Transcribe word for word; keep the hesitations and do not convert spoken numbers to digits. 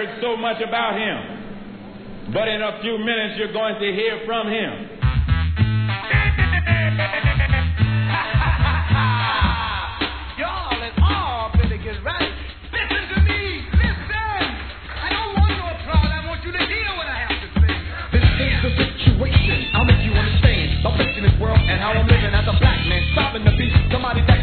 heard so much about him. But in a few minutes, you're going to hear from him. Y'all and all better get right. Listen to me. Listen. I don't want no applause. I want you to hear what I have to say. This is the situation. I'll make you understand. I'm fixing this world and how I'm living as a black man. Stopping the beat. Somebody that